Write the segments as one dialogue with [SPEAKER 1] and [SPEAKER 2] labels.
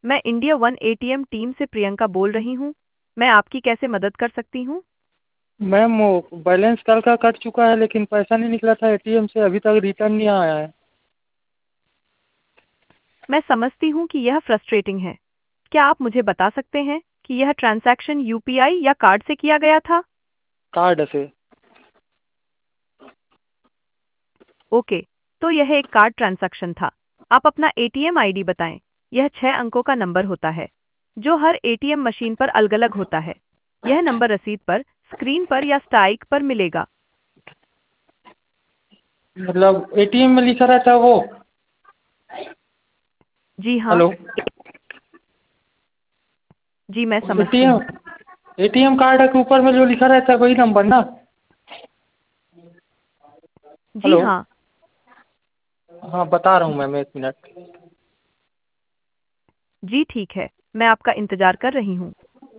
[SPEAKER 1] मैं India one ATM team से प्रियंका बोल रही हूँ। मैं आपकी कैसे मदद कर सकती हूँ?
[SPEAKER 2] मैम वो बैलेंस कल का कट चुका है लेकिन पैसा नहीं निकला था एटीएम से, अभी तक रिटर्न नहीं आया है।
[SPEAKER 1] मैं समझती हूँ कि यह फ्रस्ट्रेटिंग है। क्या आप मुझे बता सकते हैं कि यह ट्रांजैक्शन यूपीआई या कार्ड से किया गया था?
[SPEAKER 2] कार्ड से।
[SPEAKER 1] ओके, तो यह एक कार्ड ट्रांजैक्शन था। आप अपना एटीएम आईडी बताएं। यह 6 अंकों का नंबर होता है, जो हर एटीएम मशीन पर अलग-अलग होता है। यह नंबर रसीद पर, स्क्रीन पर या स्ट्राइक पर मिलेगा।
[SPEAKER 2] मतलब एटीएम में लिखा रहता है वो।
[SPEAKER 1] जी हाँ,
[SPEAKER 2] हेलो।
[SPEAKER 1] जी मैं समझती
[SPEAKER 2] एटीएम
[SPEAKER 1] हूँ।
[SPEAKER 2] एटीएम कार्ड के ऊपर में जो लिखा रहता है वही नंबर ना।
[SPEAKER 1] जी
[SPEAKER 2] हेलो।
[SPEAKER 1] हाँ,
[SPEAKER 2] हाँ बता रहा हूँ मैम, एक मिनट।
[SPEAKER 1] जी ठीक है, मैं आपका इंतजार कर रही हूँ।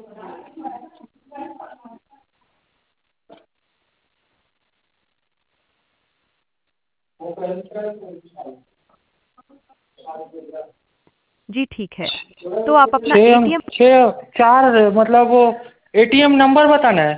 [SPEAKER 1] जी ठीक है, तो आप अपना एटीएम।
[SPEAKER 2] 4 मतलब वो एटीएम नंबर बताना है।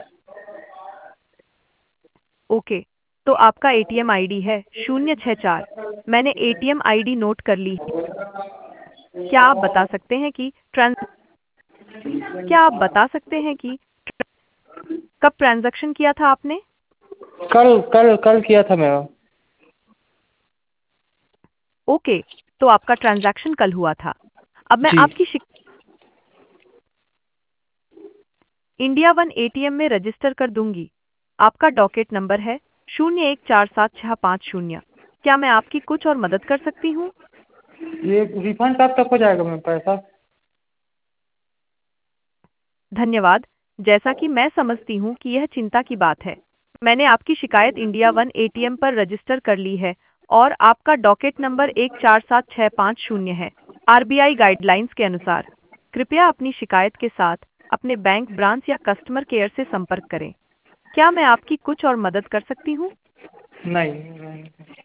[SPEAKER 1] ओके, तो आपका एटीएम आईडी है 064। मैंने एटीएम आईडी नोट कर ली है। क्या आप बता सकते हैं कि ट्रांस क्या आप बता सकते हैं कि कब ट्रांजैक्शन किया था आपने?
[SPEAKER 2] कल कल कल किया था मैम।
[SPEAKER 1] ओके, तो आपका ट्रांजैक्शन कल हुआ था। अब मैं
[SPEAKER 2] जी।
[SPEAKER 1] आपकी इंडिया वन एटीएम में रजिस्टर कर दूंगी। आपका डॉकेट नंबर है 01476550। क्या मैं आपकी कुछ और मदद कर सकती हूँ?
[SPEAKER 2] ये रिफंड कब तक हो जाएगा मैम पैसा?
[SPEAKER 1] धन्यवाद। जैसा कि मैं समझती हूँ कि यह चिंता की बात है। मैंने आपकी शिकायत इंडिया वन एटीएम पर रजिस्टर कर ली है और आपका डॉकेट नंबर 147650 है। आरबीआई गाइडलाइंस के अनुसार कृपया अपनी शिकायत के साथ अपने बैंक ब्रांच या कस्टमर केयर से संपर्क करें। क्या मैं आपकी कुछ और मदद कर सकती हूँ?
[SPEAKER 2] नहीं।